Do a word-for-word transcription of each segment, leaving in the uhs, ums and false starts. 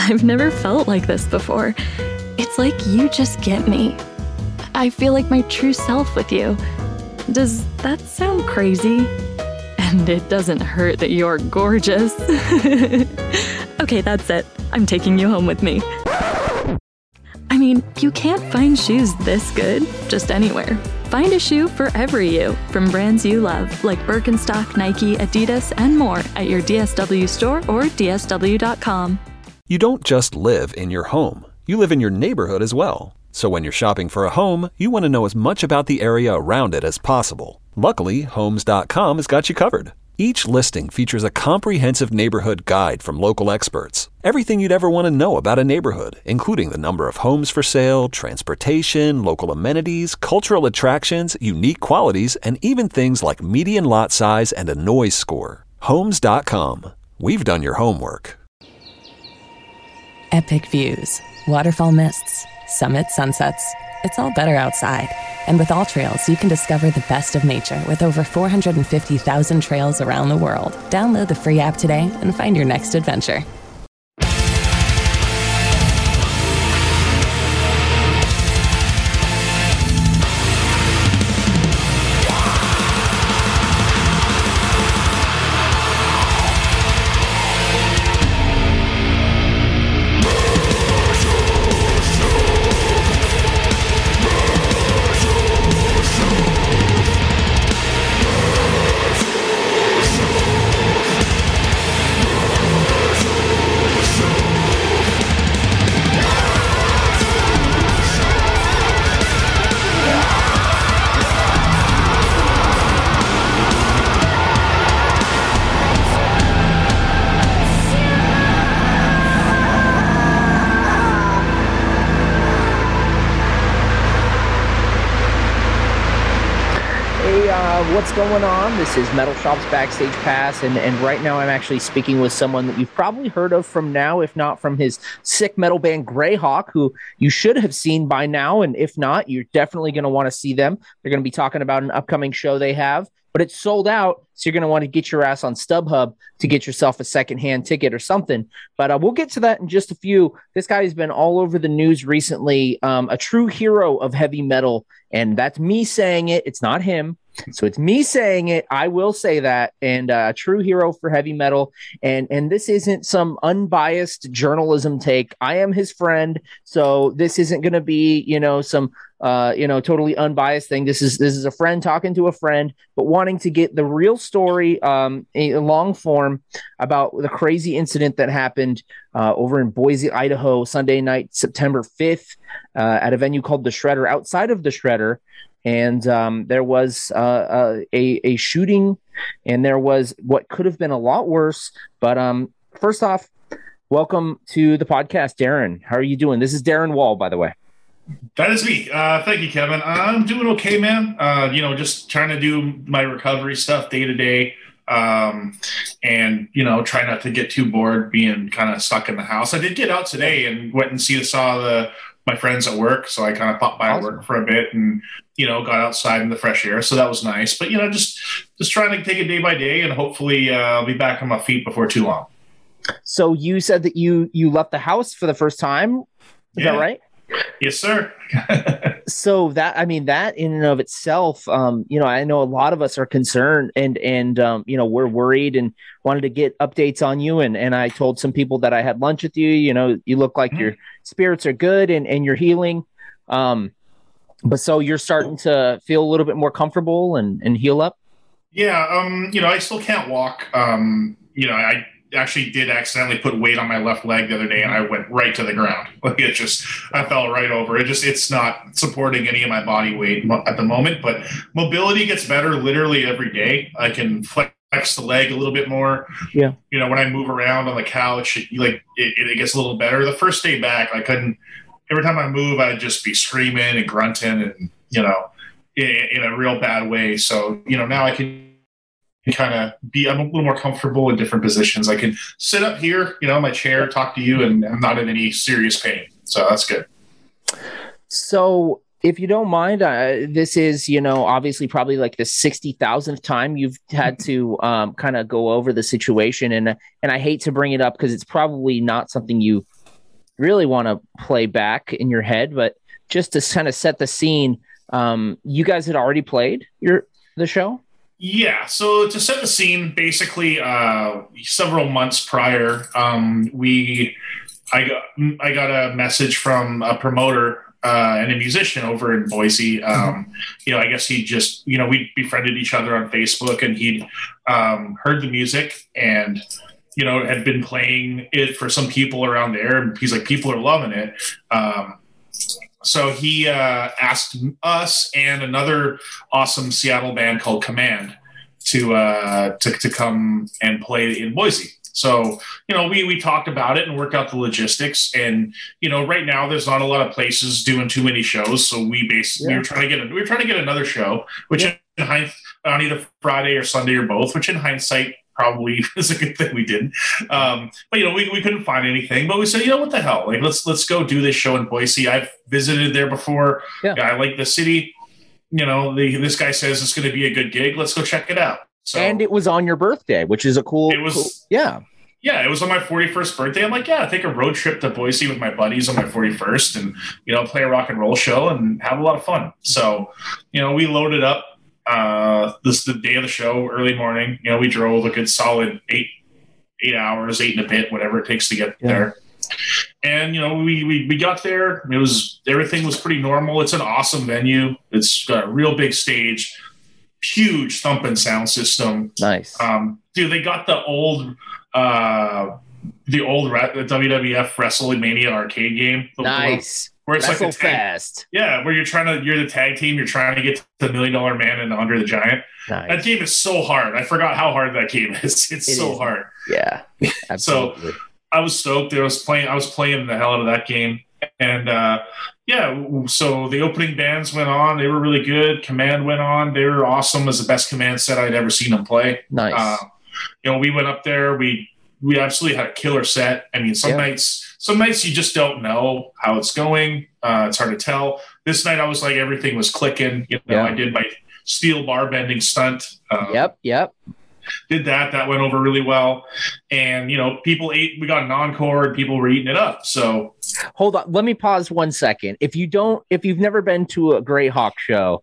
I've never felt like this before. It's like you just get me. I feel like my true self with you. Does that sound crazy? And it doesn't hurt that you're gorgeous. Okay, that's it. I'm taking you home with me. I mean, you can't find shoes this good just anywhere. Find a shoe for every you from brands you love, like Birkenstock, Nike, Adidas, and more at your D S W store or D S W dot com. You don't just live in your home. You live in your neighborhood as well. So when you're shopping for a home, you want to know as much about the area around it as possible. Luckily, Homes dot com has got you covered. Each listing features a comprehensive neighborhood guide from local experts. Everything you'd ever want to know about a neighborhood, including the number of homes for sale, transportation, local amenities, cultural attractions, unique qualities, and even things like median lot size and a noise score. Homes dot com. We've done your homework. Epic views, waterfall mists, summit sunsets. It's all better outside. And with AllTrails, you can discover the best of nature with over four hundred fifty thousand trails around the world. Download the free app today and find your next adventure. What's going on? This is Metal Shop's Backstage Pass, and, and right now I'm actually speaking with someone that you've probably heard of from now, if not from his sick metal band Greyhawk, who you should have seen by now, and if not, you're definitely going to want to see them. They're going to be talking about an upcoming show they have, but it's sold out, so you're going to want to get your ass on StubHub to get yourself a secondhand ticket or something. But uh, we'll get to that in just a few. This guy has been all over the news recently, um, a true hero of heavy metal, and that's me saying it. It's not him. So it's me saying it. I will say that. And a uh, true hero for heavy metal. And and this isn't some unbiased journalism take. I am his friend. So this isn't going to be, you know, some, uh, you know, totally unbiased thing. This is this is a friend talking to a friend, but wanting to get the real story, um, in long form about the crazy incident that happened uh, over in Boise, Idaho, Sunday night, September fifth, uh, at a venue called The Shredder, outside of The Shredder. And um, there was uh, uh, a, a shooting, and there was what could have been a lot worse. But um, first off, welcome to the podcast, Darren. How are you doing? This is Darren Wall, by the way. That is me. Uh, thank you, Kevin. I'm doing okay, man. Uh, you know, just trying to do my recovery stuff day to day. Um, and, you know, try not to get too bored being kind of stuck in the house. I did get out today and went and see saw the my friends at work. So I kind of popped by awesome. work for a bit and, you know, got outside in the fresh air. So that was nice. But, you know, just just trying to take it day by day, and hopefully uh, I'll be back on my feet before too long. So you said that you you left the house for the first time. Is yeah. that right? Yes, sir. So that, I mean, that in and of itself, um, you know, I know a lot of us are concerned and, and, um, you know, we're worried and wanted to get updates on you. And, and I told some people that I had lunch with you, you know, you look like mm-hmm. your spirits are good and, and you're healing. Um, but so you're starting to feel a little bit more comfortable and, and heal up. Yeah. Um, you know, I still can't walk. Um, you know, I, actually did accidentally put weight on my left leg the other day, and I went right to the ground. Like it just, I fell right over. It just, it's not supporting any of my body weight at the moment, but mobility gets better literally every day. I can flex the leg a little bit more. Yeah. You know, when I move around on the couch, it, like it, it gets a little better. The first day back, I couldn't, every time I move, I'd just be screaming and grunting and, you know, in, in a real bad way. So, you know, now I can kind of be, I'm a little more comfortable in different positions. I can sit up here, you know, in my chair, talk to you, and I'm not in any serious pain. So that's good. So if you don't mind, uh, this is, you know, obviously probably like the sixty thousandth time you've had to um, kind of go over the situation. And, and I hate to bring it up because it's probably not something you really want to play back in your head, but just to kind of set the scene, um, you guys had already played your the show. Yeah. So to set the scene, basically, uh, several months prior, um, we, I got, I got a message from a promoter uh, and a musician over in Boise. Um, mm-hmm. You know, I guess he just, you know, we befriended each other on Facebook, and he'd um, heard the music and, you know, had been playing it for some people around there. And he's like, people are loving it. Um, So he uh, asked us and another awesome Seattle band called Command to uh, to to come and play in Boise. So, you know, we we talked about it and worked out the logistics. And, you know, right now there's not a lot of places doing too many shows. So we basically yeah. we were trying to get a, we were trying to get another show, which yeah. in hindsight, on either Friday or Sunday or both, which in hindsight probably is a good thing we didn't. Um, but, you know, we, we couldn't find anything. But we said, you know, what the hell? Like, let's let's go do this show in Boise. I've visited there before. Yeah. I like the city. You know, the, this guy says it's going to be a good gig. Let's go check it out. So, and it was on your birthday, which is a cool. It was, cool, yeah. Yeah, it was on my forty-first birthday. I'm like, yeah, take a road trip to Boise with my buddies on my forty-first and, you know, play a rock and roll show and have a lot of fun. So, you know, we loaded up. Uh, this the day of the show, early morning. You know, we drove a good solid eight, eight hours, eight and a bit, whatever it takes to get yeah. there. And you know, we, we we got there. It was everything was pretty normal. It's an awesome venue. It's got a real big stage, huge thumping sound system. Nice, um, dude. They got the old, uh, the old the W W F WrestleMania arcade game. The nice. One, where it's Wrestle like a tag, fast. Yeah, where you're trying to, you're the tag team, you're trying to get to the Million Dollar Man and Andre the Giant. Nice. That game is so hard. I forgot how hard that game is. It's it so is. hard. Yeah, absolutely. So I was stoked. I was playing. I was playing the hell out of that game, and uh, yeah. So the opening bands went on. They were really good. Command went on. They were awesome. It was the best Command set I'd ever seen them play. Nice. Uh, you know, we went up there. We we absolutely had a killer set. I mean, some yeah. nights. Some nights you just don't know how it's going. Uh, it's hard to tell. This night I was like, everything was clicking. You know, yeah. I did my steel bar bending stunt. Um, yep, yep. Did that. That went over really well. And, you know, people ate. We got an encore and people were eating it up. So hold on. Let me pause one second. If you don't, if you've never been to a Greyhawk show,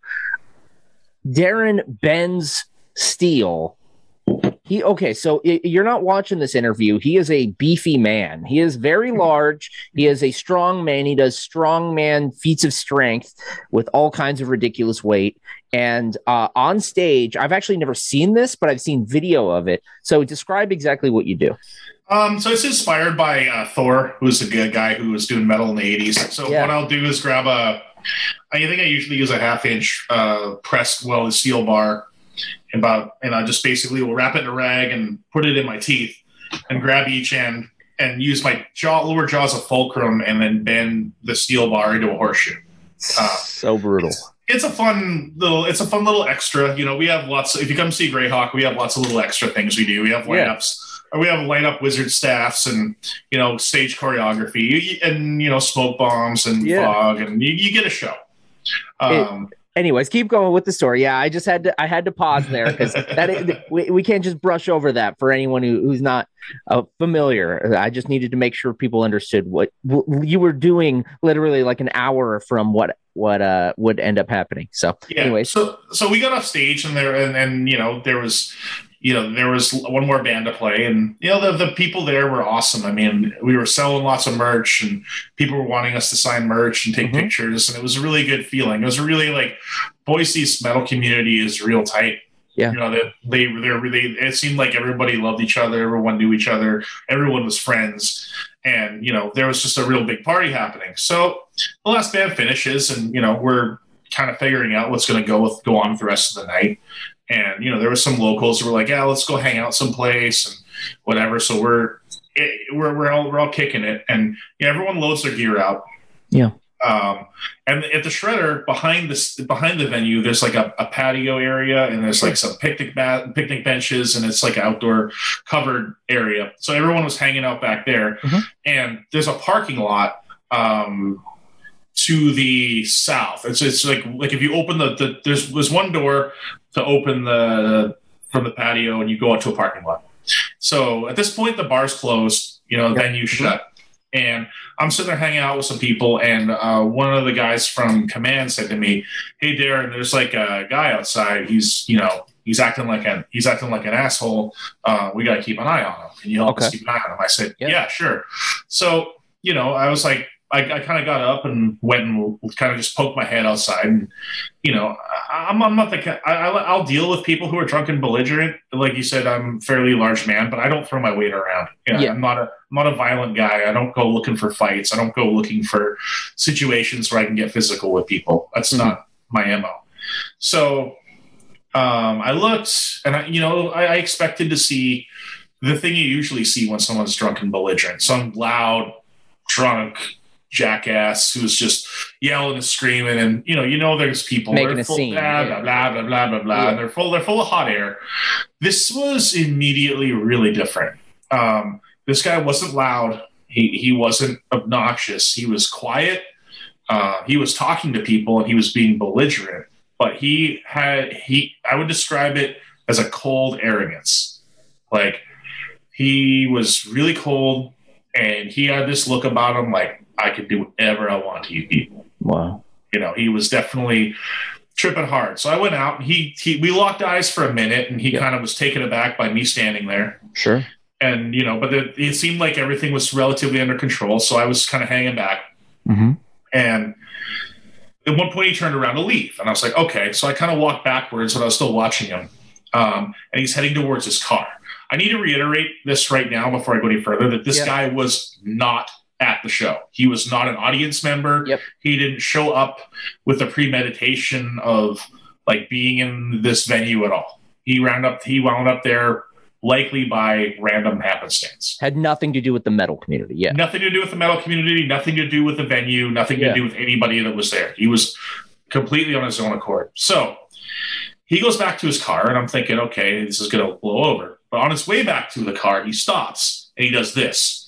Darren bends steel. He okay, so you're not watching this interview. He is a beefy man. He is very large. He is a strong man. He does strong man feats of strength with all kinds of ridiculous weight. And uh, on stage, I've actually never seen this, but I've seen video of it. So describe exactly what you do. Um, so it's inspired by uh, Thor, who's a good guy who was doing metal in the eighties. So yeah. what I'll do is grab a, I think I usually use a half inch uh, pressed welded steel bar. About and I just basically will wrap it in a rag and put it in my teeth and grab each end and use my jaw, lower jaw as a fulcrum and then bend the steel bar into a horseshoe. Uh, so brutal. It's, it's a fun little. It's a fun little extra. You know, we have lots. Of, if you come see Greyhawk, we have lots of little extra things we do. We have lineups. Yeah. We have light up wizard staffs and you know stage choreography and you know smoke bombs and yeah. fog and you, you get a show. Um, it, Anyways, keep going with the story. Yeah, I just had to. I had to pause there because that is, we we can't just brush over that for anyone who, who's not uh, familiar. I just needed to make sure people understood what w- you were doing. Literally, like an hour from what what uh would end up happening. So, yeah. anyways, so so we got off stage and there and, and you know there was. You know, there was one more band to play, and you know the the people there were awesome. I mean, we were selling lots of merch, and people were wanting us to sign merch and take mm-hmm. pictures, and it was a really good feeling. It was really like Boise's metal community is real tight. Yeah, you know that they they're really. It seemed like everybody loved each other. Everyone knew each other. Everyone was friends, and you know there was just a real big party happening. So the last band finishes, and you know we're kind of figuring out what's going to go with go on with the rest of the night. And, you know, there were some locals who were like, yeah, let's go hang out someplace and whatever. So we're, we're, we're all, we're all kicking it. And yeah, everyone loads their gear out. Yeah. Um, and at the Shredder behind this, behind the venue, there's like a, a patio area and there's like some picnic mat, picnic benches, and it's like an outdoor covered area. So everyone was hanging out back there mm-hmm. and there's a parking lot, um, to the south. It's it's like like if you open the, the there's there's one door to open the from the patio and you go out to a parking lot. So at this point the bar's closed, you know, the yep. venue's shut. And I'm sitting there hanging out with some people, and uh, one of the guys from command said to me, "Hey, Darren, there's like a guy outside. He's, you know, he's acting like an he's acting like an asshole. Uh, we got to keep an eye on him. Can you help Okay. us keep an eye on him?" I said, Yeah. "Yeah, sure." So, you know, I was like, I, I kind of got up and went and kind of just poked my head outside. And, you know, I, I'm, I'm not the kind, I, I'll deal with people who are drunk and belligerent. Like you said, I'm a fairly large man, but I don't throw my weight around. You know, Yeah. I'm not a, I'm not a violent guy. I don't go looking for fights. I don't go looking for situations where I can get physical with people. That's Mhm. not my M O. So um, I looked, and I, you know, I, I expected to see the thing you usually see when someone's drunk and belligerent: some loud, drunk jackass who's just yelling and screaming, and you know, you know, there's people Making they're a full, scene, blah, yeah. blah blah blah blah blah blah, Yeah. and they're full, they're full of hot air. This was immediately really different. Um, this guy wasn't loud. He he wasn't obnoxious. He was quiet. Uh, he was talking to people, and he was being belligerent. But he had he I would describe it as a cold arrogance. Like, he was really cold, and he had this look about him like, I can do whatever I want to you people. Wow. You know, he was definitely tripping hard. So I went out, and he, he we locked eyes for a minute, and he Yeah. kind of was taken aback by me standing there. Sure. And, you know, but it, it seemed like everything was relatively under control. So I was kind of hanging back. Mm-hmm. And at one point he turned around to leave. And I was like, okay. So I kind of walked backwards, but I was still watching him. Um, and he's heading towards his car. I need to reiterate this right now before I go any further, that this Yeah. guy was not at the show. He was not an audience member. Yep. He didn't show up with a premeditation of like being in this venue at all. He wound up, he wound up there likely by random happenstance. Had nothing to do with the metal community. Yeah. Nothing to do with the metal community, nothing to do with the venue, nothing Yeah. to do with anybody that was there. He was completely on his own accord. So he goes back to his car, and I'm thinking, okay, this is going to blow over. But on his way back to the car, he stops, and he does this.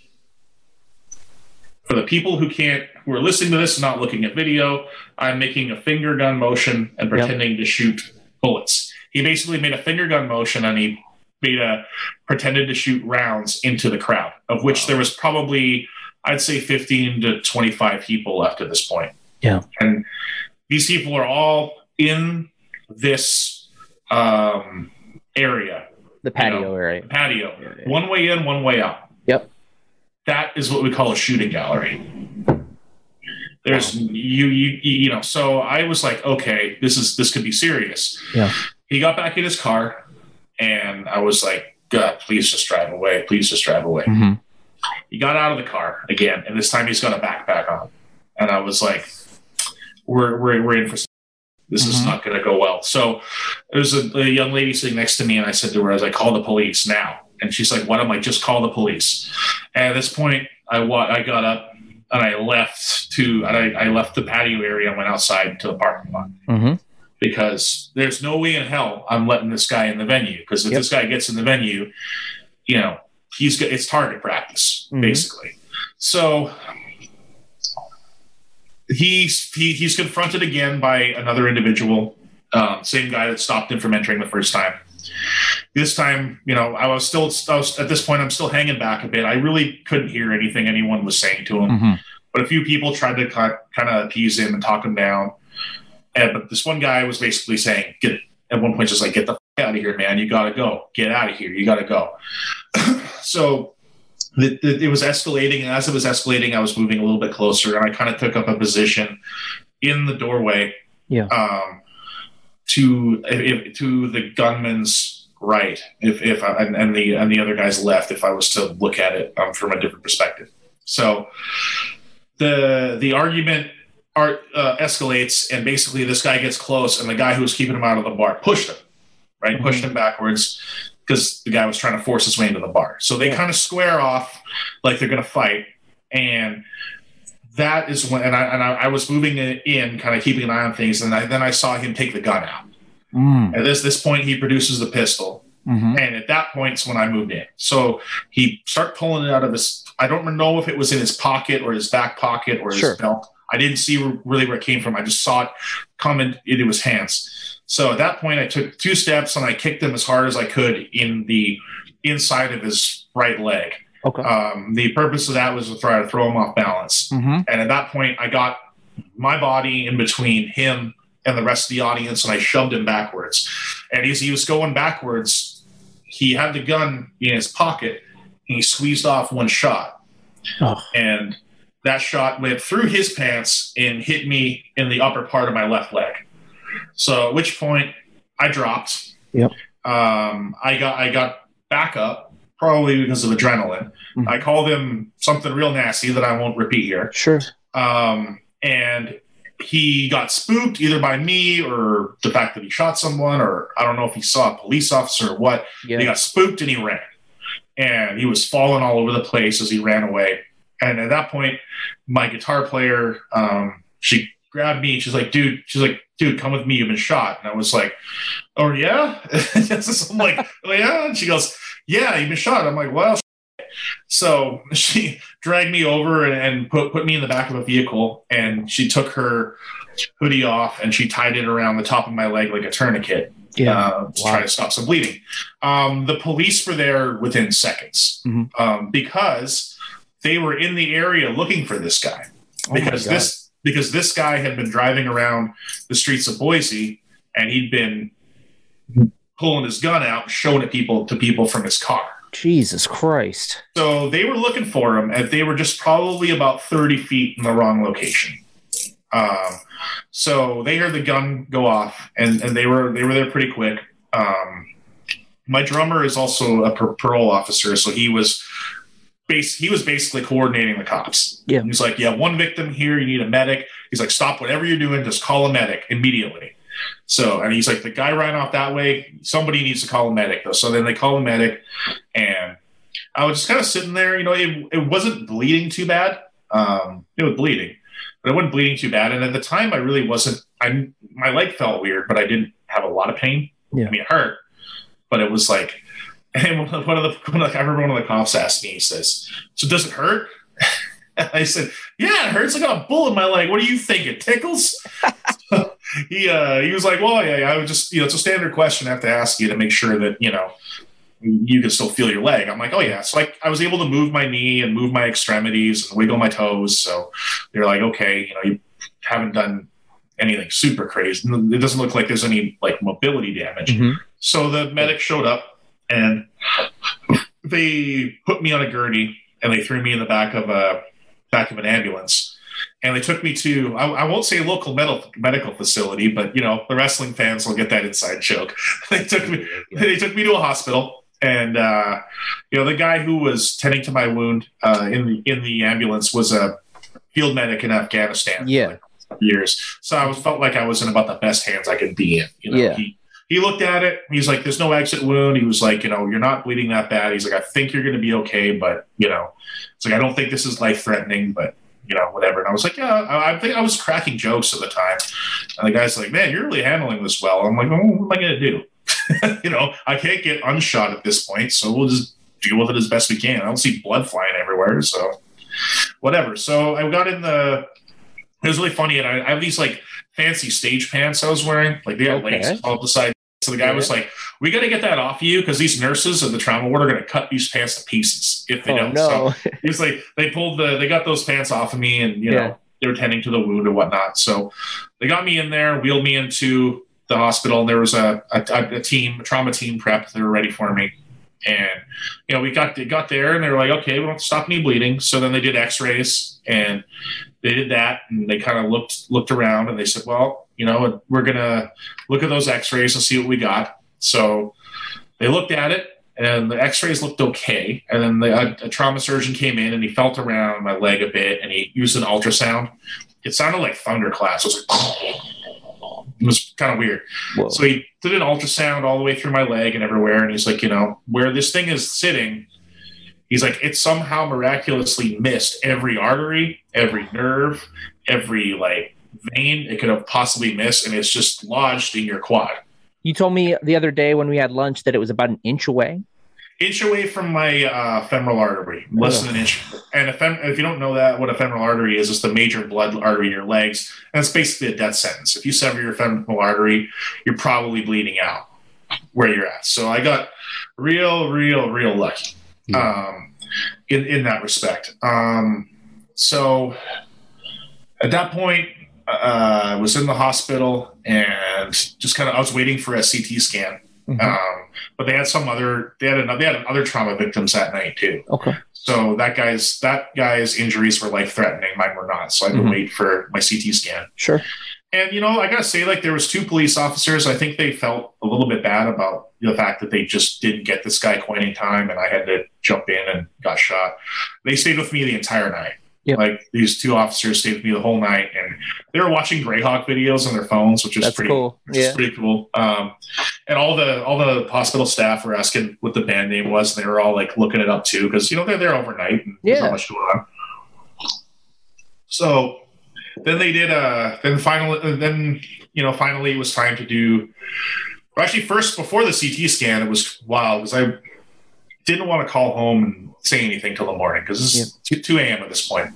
For the people who can't, who are listening to this and not looking at video, I'm making a finger gun motion and pretending to shoot bullets. He basically made a finger gun motion, and he made a pretended to shoot rounds into the crowd, of which there was probably, I'd say, fifteen to twenty-five people left at this point. Yeah. And these people are all in this um, area, The patio You know, area. patio, Yeah, yeah. one way in, one way out. Yep. That is what we call a shooting gallery. There's you, you, you know. So I was like, okay, this is this could be serious. Yeah. He got back in his car, and I was like, God, please just drive away. Please just drive away. Mm-hmm. He got out of the car again, and this time he's got a backpack on. And I was like, we're we're we're in for. This is Mhm. not going to go well. So there's a, a young lady sitting next to me, and I said to her, as I call the police now. And she's like, why don't I just call the police? And at this point, I wa- I got up and I left to and I, I left the patio area and went outside to the parking lot, Mm-hmm. because there's no way in hell I'm letting this guy in the venue. Because if Yep. this guy gets in the venue, you know, he's got it's target practice Mhm. basically. So he's he, he's confronted again by another individual, um, same guy that stopped him from entering the first time. This time, you know, I was still I was, at this point I'm still hanging back a bit. I really couldn't hear anything anyone was saying to him, Mm-hmm. but a few people tried to kind of appease him and talk him down. And but this one guy was basically saying, "Get." At one point, just like, "Get the f- out of here, man! You gotta go. Get out of here. You gotta go." So the, the, it was escalating, and as it was escalating, I was moving a little bit closer, and I kind of took up a position in the doorway, Yeah. um, to if, to the gunman's right, if if I, and, and the and the other guy's left, if I was to look at it um, from a different perspective. So the the argument art, uh, escalates, and basically this guy gets close, and the guy who was keeping him out of the bar pushed him, right? Mhm. Pushed him backwards because the guy was trying to force his way into the bar. So they Yeah. kind of square off like they're going to fight, and that is when. And I and I, I was moving in, kind of keeping an eye on things, and I, then I saw him take the gun out. Mm-hmm. At this this point, he produces the pistol. Mm-hmm. And at that point is when I moved in. So he started pulling it out of his, I don't know if it was in his pocket or his back pocket or his Sure. belt. I didn't see really where it came from. I just saw it come in, into his hands. So at that point, I took two steps and I kicked him as hard as I could in the inside of his right leg. Okay. Um, the purpose of that was to try to throw him off balance. Mm-hmm. And at that point, I got my body in between him and the rest of the audience, and I shoved him backwards. And as he was going backwards, he had the gun in his pocket, and he squeezed off one shot. Oh. And that shot went through his pants and hit me in the upper part of my left leg. So at which point, I dropped. Yep. Um, I got I got back up, probably because of adrenaline. Mm-hmm. I called him something real nasty that I won't repeat here. Sure. Um, and he got spooked either by me or the fact that he shot someone, or I don't know if he saw a police officer or what. Yeah. He got spooked and he ran. And he was falling all over the place as he ran away. And at that point, my guitar player, um, she grabbed me. She's like, dude, she's like, dude, come with me. You've been shot. And I was like, oh, yeah? I'm like, oh, yeah? And she goes, yeah, you've been shot. I'm like, well, so she dragged me over and, and put, put me in the back of a vehicle, and she took her hoodie off and she tied it around the top of my leg like a tourniquet. Yeah. Uh, to wow. try to stop some bleeding. Um, the police were there within seconds mm-hmm. um, because they were in the area looking for this guy. Oh because this because this guy had been driving around the streets of Boise, and he'd been pulling his gun out, showing it people to people from his car. Jesus Christ. So they were looking for him, and they were just probably about thirty feet in the wrong location. Um, so they heard the gun go off, and, and they were they were there pretty quick. Um, my drummer is also a par- parole officer, so he was base he was basically coordinating the cops. Yeah, he's like, yeah, one victim here, you need a medic. He's like, stop whatever you're doing, just call a medic immediately. So, and he's like, the guy ran off that way. Somebody needs to call a medic, though. So then they call a medic, and I was just kind of sitting there. You know, it, it wasn't bleeding too bad. Um, it was bleeding, but it wasn't bleeding too bad. And at the time, I really wasn't. I my leg felt weird, but I didn't have a lot of pain. Yeah. I mean, it hurt, but it was like. And one of the, one of the, I remember one of the cops asked me. He says, "So does it hurt?" I said, "Yeah, it hurts. I got a bullet in my leg. What do you think? It tickles?" he uh, he was like, "Well, yeah, yeah, I would just, you know, it's a standard question I have to ask you to make sure that, you know, you can still feel your leg." I'm like, "Oh yeah." So I, I was able to move my knee and move my extremities and wiggle my toes. So they're like, "Okay, you know, you haven't done anything super crazy. It doesn't look like there's any like mobility damage." Mm-hmm. So the medic showed up, and they put me on a gurney, and they threw me in the back of a back of an ambulance. And they took me to, I, I won't say a local medical medical facility, but, you know, the wrestling fans will get that inside joke. they took me they took me to a hospital, and, uh, you know, the guy who was tending to my wound uh, in the in the ambulance was a field medic in Afghanistan yeah. for like years. So I was felt like I was in about the best hands I could be in. You know, yeah. he, He looked at it. He's like, there's no exit wound. He was like, you know, you're not bleeding that bad. He's like, I think you're going to be okay, but, you know, it's like, I don't think this is life-threatening, but, you know, whatever. And I was like, yeah, I, I think I was cracking jokes at the time. And the guy's like, man, you're really handling this well. I'm like, well, what am I going to do? you know, I can't get unshot at this point, so we'll just deal with it as best we can. I don't see blood flying everywhere, so whatever. So I got in the – it was really funny, and I, I have these, like, fancy stage pants I was wearing. Like, they got Okay. laces all up the side. So the guy yeah. was like, we got to get that off of you because these nurses in the trauma ward are going to cut these pants to pieces if they oh, don't. No. So he was like, they pulled the, they got those pants off of me, and, you Yeah. know, they were tending to the wound and whatnot. So they got me in there, wheeled me into the hospital, and there was a, a, a team, a trauma team prep. They were ready for me. And, you know, we got, they got there, and they were like, okay, we don't have to stop any bleeding. So then they did x-rays, and they did that, and they kind of looked, looked around, and they said, well, you know, we're going to look at those x-rays and see what we got. So they looked at it, and the x-rays looked okay. And then the, a, a trauma surgeon came in, and he felt around my leg a bit, and he used an ultrasound. It sounded like thunderclaps. It was like, it was kind of weird. Whoa. So he did an ultrasound all the way through my leg and everywhere. And he's like, you know, where this thing is sitting, he's like, it somehow miraculously missed every artery, every nerve, every like vein it could have possibly missed. And it's just lodged in your quad. You told me the other day when we had lunch that it was about an inch away. Inch away from my uh, femoral artery, less Ugh. than an inch. And a fem- if you don't know that, what a femoral artery is, it's the major blood artery in your legs. And it's basically a death sentence. If you sever your femoral artery, you're probably bleeding out where you're at. So I got real, real, real lucky. Yeah. Um, in, in that respect. Um, so at that point, uh, I was in the hospital and just kind of, I was waiting for a C T scan. Mm-hmm. Um, but they had some other, they had another, they had other trauma victims that night too. Okay. So that guy's, that guy's injuries were life threatening. Mine were not. So I had to mm-hmm. wait for my C T scan. Sure. And, you know, I got to say, like, there was two police officers. I think they felt a little bit bad about the fact that they just didn't get this guy quite in time, and I had to jump in and got shot. They stayed with me the entire night. Yep. Like, these two officers stayed with me the whole night, and they were watching Greyhawk videos on their phones, which is That's pretty cool. Which yeah. is pretty cool. Um, and all the all the hospital staff were asking what the band name was, and they were all, like, looking it up, too, because, you know, they're there overnight, and yeah. there's not much going on. So then they did, uh, then finally, then, you know, finally it was time to do, well, actually first, before the C T scan, it was wild because I didn't want to call home and say anything till the morning because it's yeah. two a.m. at this point.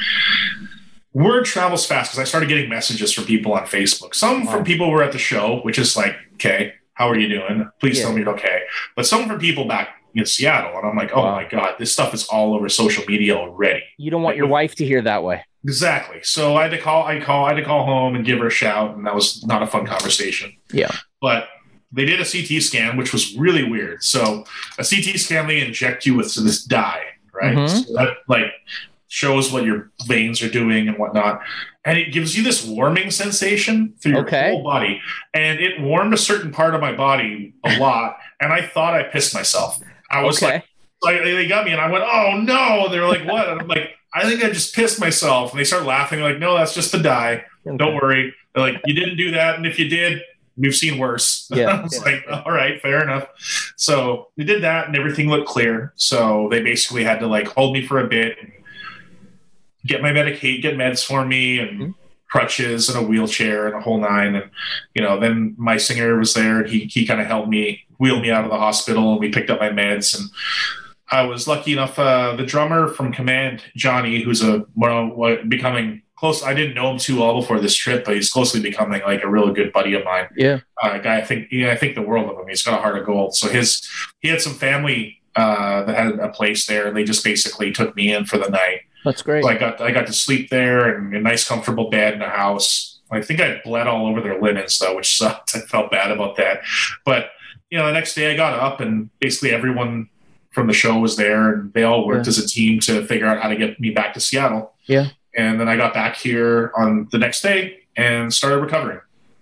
Word travels fast because I started getting messages from people on Facebook. Some wow. from people who were at the show, which is like, okay, how are you doing? Please yeah. tell me you're okay. But some from people back in Seattle. And I'm like, oh wow. my God, this stuff is all over social media already. You don't want like, your wife to hear that way. Exactly. So I had to call, I call, I had to call home and give her a shout, and that was not a fun conversation. Yeah. But they did a C T scan, which was really weird. So a C T scan, they inject you with this dye, right? Mm-hmm. So that like shows what your veins are doing and whatnot. And it gives you this warming sensation through your okay. whole body. And it warmed a certain part of my body a lot. And I thought I pissed myself. I was okay. like, like, they got me and I went, oh no. They were like, what? And I'm like, I think I just pissed myself. And they start laughing. Like, no, that's just the dye. Okay. Don't worry. They're like, you didn't do that. And if you did, we've seen worse. Yeah. I was yeah. like, all right, fair enough. So they did that and everything looked clear. So they basically had to like hold me for a bit, and get my Medicaid, get meds for me, and mm-hmm. crutches and a wheelchair and a whole nine. And, you know, then my singer was there. He, he kind of helped me, wheeled me out of the hospital, and we picked up my meds. And I was lucky enough, uh, the drummer from Command, Johnny, who's a well, becoming close. I didn't know him too well before this trip, but he's closely becoming like a really good buddy of mine. Yeah. Uh, a guy, I think, yeah, I think the world of him. He's got a heart of gold. So his, he had some family uh, that had a place there, and they just basically took me in for the night. That's great. So I got, I got to sleep there in a nice, comfortable bed in a house. I think I bled all over their linens though, which sucked. I felt bad about that. But, you know, the next day I got up and basically everyone from the show was there, and they all worked yeah. as a team to figure out how to get me back to Seattle. Yeah. And then I got back here on the next day and started recovering.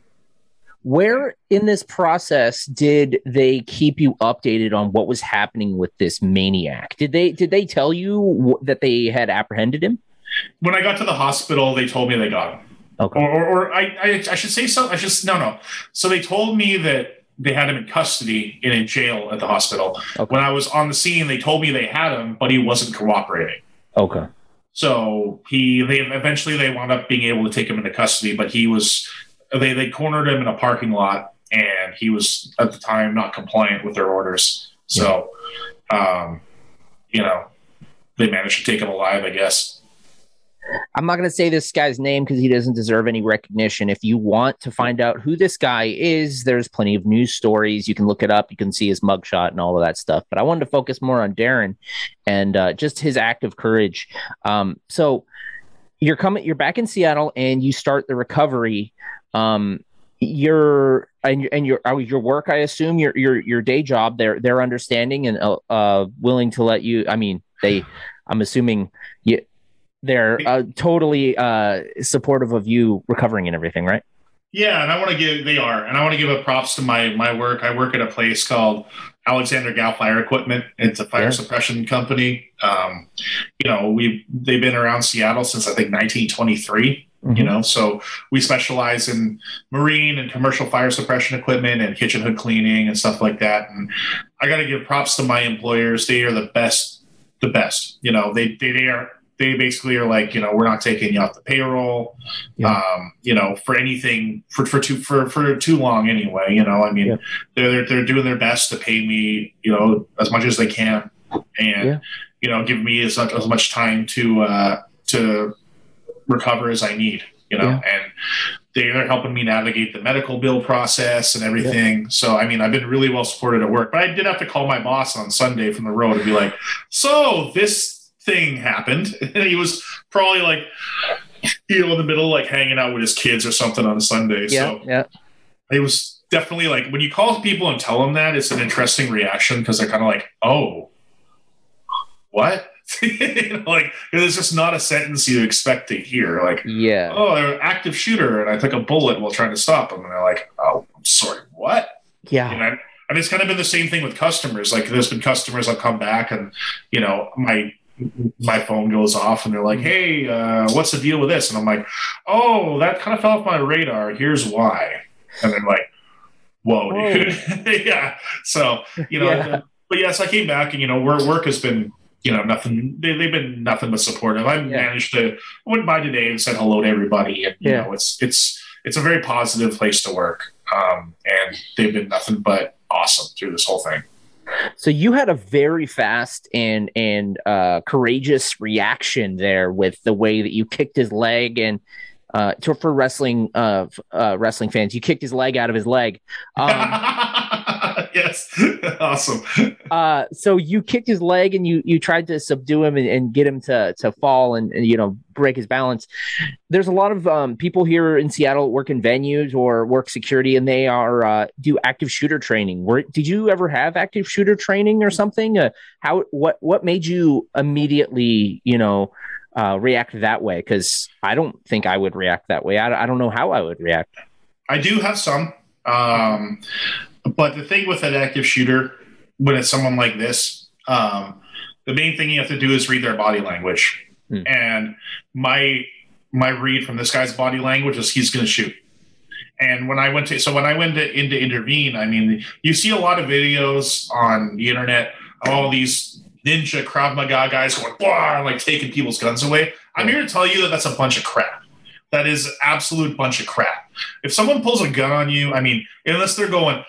Where in this process did they keep you updated on what was happening with this maniac? Did they did they tell you w- that they had apprehended him? When I got to the hospital, they told me they got him. Okay. Or, or, or I, I, I should say so. I just no, no. So they told me that they had him in custody and in jail at the hospital. Okay. When I was on the scene, they told me they had him, but he wasn't cooperating. Okay. So he, they eventually they wound up being able to take him into custody, but he was, they, they cornered him in a parking lot, and he was at the time not compliant with their orders. So, yeah. um, you know, they managed to take him alive, I guess. I'm not going to say this guy's name because he doesn't deserve any recognition. If you want to find out who this guy is, there's plenty of news stories. You can look it up. You can see his mugshot and all of that stuff. But I wanted to focus more on Darren and uh, just his act of courage. Um, so you're coming, you're back in Seattle, and you start the recovery. Um, your and and your your work, I assume your your your day job. They're they're understanding and uh, uh willing to let you. I mean, they. I'm assuming you. They're uh, totally uh, supportive of you recovering and everything, right? Yeah, and I want to give, they are, and I want to give a props to my my work. I work at a place called Alexander Gal Fire Equipment. It's a fire yeah. suppression company. Um, you know, we they've been around Seattle since I think nineteen twenty-three. Mm-hmm. You know, so we specialize in marine and commercial fire suppression equipment and kitchen hood cleaning and stuff like that. And I got to give props to my employers. They are the best, the best. You know, they they, they are. They basically are like, you know, we're not taking you off the payroll, yeah. um, you know, for anything for, for too, for, for too long anyway, you know, I mean, yeah. they're, they're, they're doing their best to pay me, you know, as much as they can, and, yeah. you know, give me as, as much time to, uh, to recover as I need, you know, and they're helping me navigate the medical bill process and everything. Yeah. So, I mean, I've been really well supported at work, but I did have to call my boss on Sunday from the road and be like, so this, thing happened. And he was probably like, you know, in the middle, like hanging out with his kids or something on a Sunday. Yeah, so yeah. it was definitely like when you call people and tell them that, it's an interesting reaction because they're kind of like, oh, what? You know, like, it's just not a sentence you expect to hear. Like, yeah, oh, they're an active shooter, and I took a bullet while trying to stop them. And they're like, oh, I'm sorry, what? yeah. And, I, and it's kind of been the same thing with customers. Like, there's been customers that come back, and you know, my my phone goes off, and they're like, hey, uh, what's the deal with this? And I'm like, oh, that kind of fell off my radar. Here's why. And they're like, whoa, Whoa. dude. Yeah. So, you know, Yeah. but yes, I came back, and you know, work work has been. You know, nothing. They, they've been nothing but supportive. I Yeah. managed to. I went by today and said hello to everybody, and you Yeah. know, it's it's it's a very positive place to work. Um, and they've been nothing but awesome through this whole thing. So you had a very fast and and uh, courageous reaction there with the way that you kicked his leg, and uh, to, for wrestling uh, uh, wrestling fans, you kicked his leg out of his leg. Um, Yes, awesome. uh, so you kicked his leg and you you tried to subdue him and, and get him to to fall and, and you know break his balance. There's a lot of um, people here in Seattle that work in venues or work security, and they are uh, do active shooter training. Were, did you ever have active shooter training or something? Uh, how what what made you immediately you know uh, react that way? Because I don't think I would react that way. I, I don't know how I would react. I do have some. Um, But the thing with an active shooter, when it's someone like this, um, the main thing you have to do is read their body language. Hmm. And my my read from this guy's body language is he's going to shoot. And when I went to so when I went to, in to intervene, I mean, you see a lot of videos on the internet of all these ninja Krav Maga guys going blah, like taking people's guns away. I'm here to tell you that that's a bunch of crap. That is an absolute bunch of crap. If someone pulls a gun on you, I mean, unless they're going.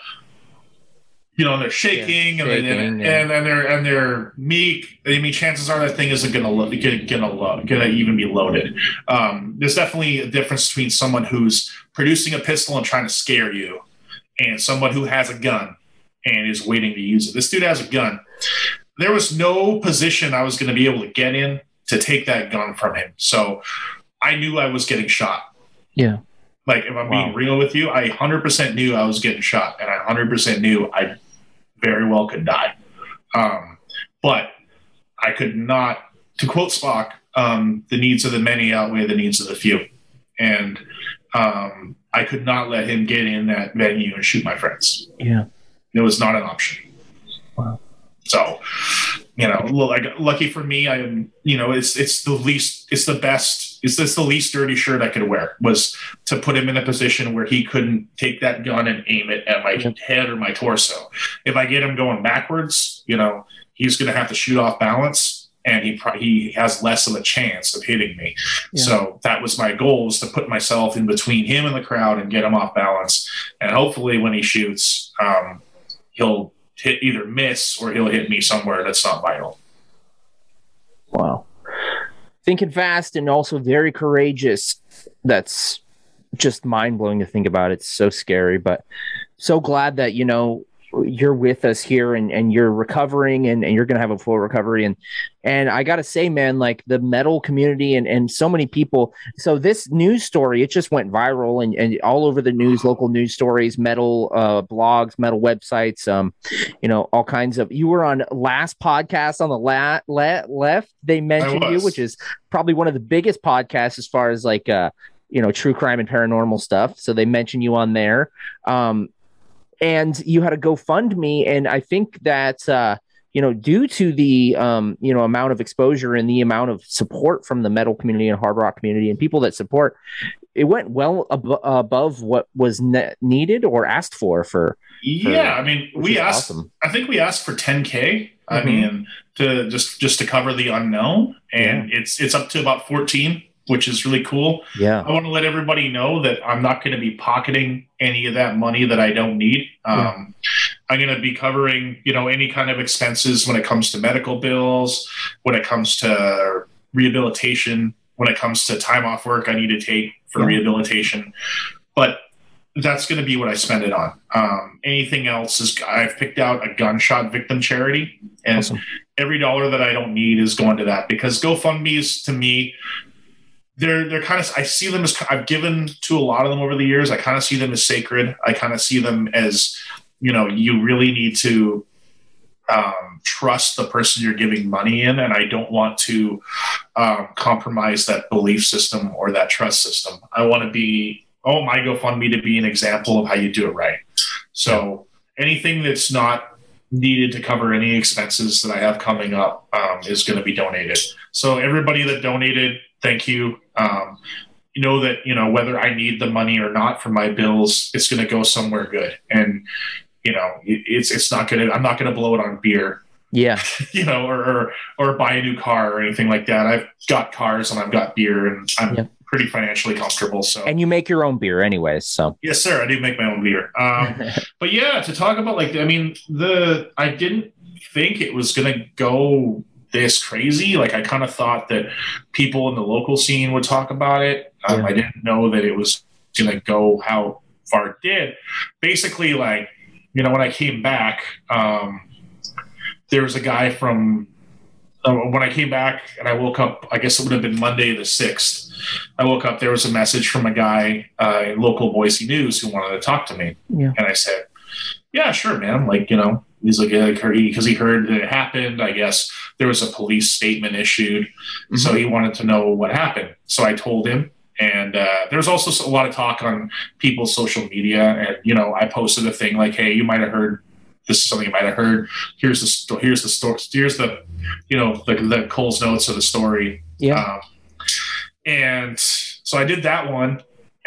You know, they're shaking, Yeah, and, shaking, and, yeah. and and they're and they're meek. I mean, chances are that thing isn't gonna lo- gonna gonna, lo- gonna even be loaded. Um, there's definitely a difference between someone who's producing a pistol and trying to scare you, and someone who has a gun and is waiting to use it. This dude has a gun. There was no position I was going to be able to get in to take that gun from him. So I knew I was getting shot. Yeah. Like, if I'm Wow. being real with you, I one hundred percent knew I was getting shot, and I one hundred percent knew I very well could die. Um, but I could not, to quote Spock, um, the needs of the many outweigh the needs of the few. And um, I could not let him get in that venue and shoot my friends. Yeah. It was not an option. Wow. So, you know, like, lucky for me, I am, you know, it's it's the least, it's the best, it's this the least dirty shirt I could wear, was to put him in a position where he couldn't take that gun and aim it at my Yep. head or my torso. If I get him going backwards, you know, he's going to have to shoot off balance, and he pro- he has less of a chance of hitting me. Yeah. So that was my goal, was to put myself in between him and the crowd and get him off balance. And hopefully when he shoots, um, he'll hit either miss or he'll hit me somewhere that's not vital. Wow. Thinking fast and also very courageous. That's just mind blowing to think about. It's so scary, but so glad that, you know, you're with us here and, and you're recovering and, and you're going to have a full recovery. And, and I got to say, man, like the metal community and, and so many people. So this news story, it just went viral and, and all over the news, local news stories, metal uh, blogs, metal websites, um, you know, all kinds of, you were on last podcast on the la- la- left. They mentioned you, was. which is probably one of the biggest podcasts as far as like, uh, you know, true crime and paranormal stuff. So they mention you on there. Um, and you had a GoFundMe. And I think that, uh, you know, due to the, um, you know, amount of exposure and the amount of support from the metal community and hard rock community and people that support, it went well ab- above what was ne- needed or asked for. For Yeah, I mean, which we is asked. awesome. I think we asked for ten K. I Mhm. mean, to just just to cover the unknown, and it's it's up to about fourteen, which is really cool. Yeah. I want to let everybody know that I'm not going to be pocketing any of that money that I don't need. Um, I'm going to be covering, you know, any kind of expenses when it comes to medical bills, when it comes to rehabilitation, when it comes to time off work I need to take for Yeah. rehabilitation. But that's going to be what I spend it on. Um, anything else is, I've picked out a gunshot victim charity, and Awesome. every dollar that I don't need is going to that, because GoFundMe's, to me, they're they're kind of, I see them as, I've given to a lot of them over the years. I kind of see them as sacred. I kind of see them as, you know, you really need to um, trust the person you're giving money in, and I don't want to um, compromise that belief system or that trust system. I want to be, I want my GoFundMe to be an example of how you do it right. So anything that's not needed to cover any expenses that I have coming up um, is going to be donated. So everybody that donated, thank you. Um, you know that, you know, whether I need the money or not for my bills, it's going to go somewhere good. And, you know, it, it's, it's not going to, I'm not going to blow it on beer. Yeah. you know, or, or, or buy a new car or anything like that. I've got cars and I've got beer, and I'm yeah. pretty financially comfortable. So, and you make your own beer anyways. So yes, sir. I do make my own beer. Um, but yeah, to talk about, like, I mean, the, I didn't think it was going to go this crazy. Like, I kind of thought that people in the local scene would talk about it. Um, yeah. I didn't know that it was going to go how far it did. Basically, like, you know, when I came back, um, there was a guy from, uh, when I came back and I woke up, I guess it would have been Monday the sixth. I woke up, there was a message from a guy uh, in local Boise News who wanted to talk to me. Yeah. And I said, yeah, sure, man. Like, you know, he's like, because he heard that it happened. I guess there was a police statement issued. Mm-hmm. So he wanted to know what happened. So I told him. And uh, there's also a lot of talk on people's social media. And, you know, I posted a thing like, hey, you might have heard, this is something you might have heard. Here's the sto- here's the story. Here's the, you know, the, the Cole's notes of the story. Yeah. Um, and so I did that one.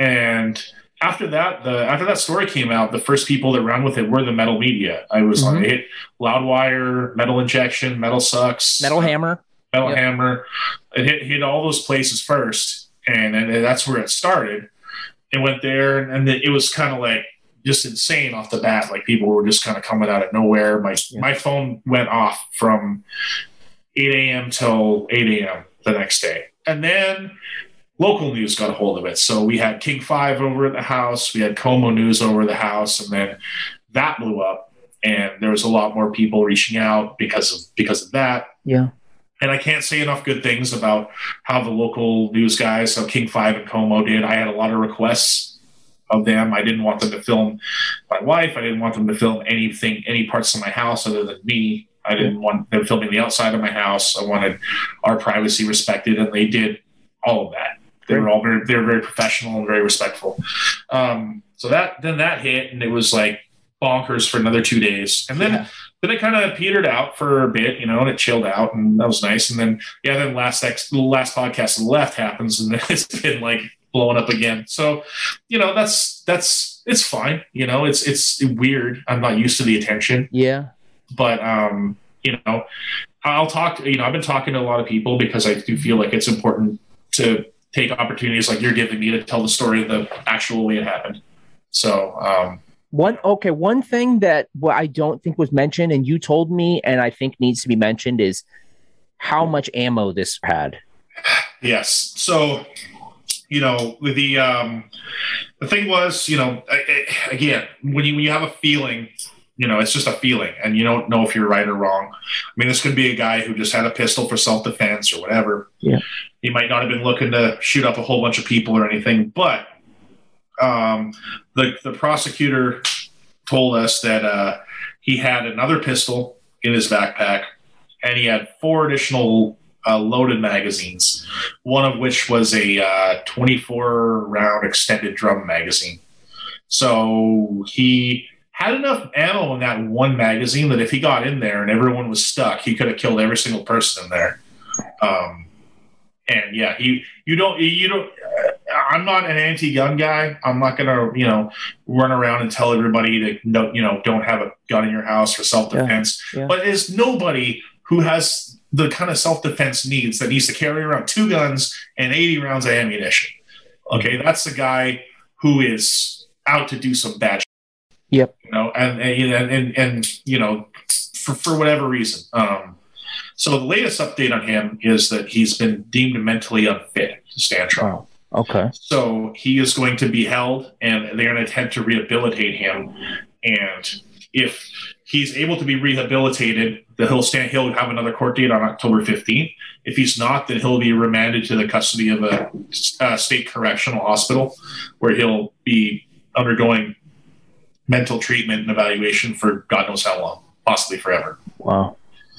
And after that, the after that story came out, the first people that ran with it were the metal media. I was mm-hmm. on I hit Loudwire, Metal Injection, Metal Sucks, Metal Hammer, Metal yep. Hammer. It hit hit all those places first, and, and that's where it started. It went there, and it was kind of like just insane off the bat. Like, people were just kind of coming out of nowhere. My yeah. my phone went off from eight a.m. till eight a.m. the next day, and then local news got a hold of it. So we had King five over at the house. We had Como News over the house. And then that blew up. And there was a lot more people reaching out because of because of that. Yeah. And I can't say enough good things about how the local news guys, so King five and Como did. I had a lot of requests of them. I didn't want them to film my wife. I didn't want them to film anything, any parts of my house other than me. I didn't want them filming the outside of my house. I wanted our privacy respected, and they did all of that. They were all very, they were very professional and very respectful. Um, so that, then that hit, and it was like bonkers for another two days. And then, yeah. then it kind of petered out for a bit, you know, and it chilled out, and that was nice. And then, yeah, then last ex, last podcast on the left happens, and then it's been like blowing up again. So, you know, that's, that's, it's fine. You know, it's, it's weird. I'm not used to the attention. Yeah. But, um, you know, I'll talk to, you know, I've been talking to a lot of people because I do feel like it's important to take opportunities like you're giving me to tell the story the actual way it happened. So, um, one, okay. One thing that what I don't think was mentioned, and you told me, and I think needs to be mentioned, is how much ammo this had. Yes. So, you know, the, um, the thing was, you know, again, when you, when you have a feeling, you know, it's just a feeling, and you don't know if you're right or wrong. I mean, this could be a guy who just had a pistol for self-defense or whatever. Yeah. He might not have been looking to shoot up a whole bunch of people or anything, but um, the the prosecutor told us that uh, he had another pistol in his backpack, and he had four additional uh, loaded magazines, one of which was a uh, twenty-four round extended drum magazine. So he had enough ammo in that one magazine that if he got in there and everyone was stuck, he could have killed every single person in there. Um, and yeah, he, you don't, you don't, uh, I'm not an anti-gun guy. I'm not going to, you know, run around and tell everybody to, no, you know, don't have a gun in your house for self-defense. Yeah, yeah. But there's nobody who has the kind of self-defense needs that needs to carry around two guns and eighty rounds of ammunition. Okay. That's the guy who is out to do some bad shit. Yep. You know, and and and, and you know, for, for whatever reason. Um, so the latest update on him is that he's been deemed mentally unfit to stand trial. Oh, okay. So he is going to be held, and they're going to attempt to rehabilitate him. And if he's able to be rehabilitated, that he'll stand. He'll have another court date on October fifteenth. If he's not, then he'll be remanded to the custody of a, a state correctional hospital, where he'll be undergoing mental treatment and evaluation for God knows how long, possibly forever. Wow.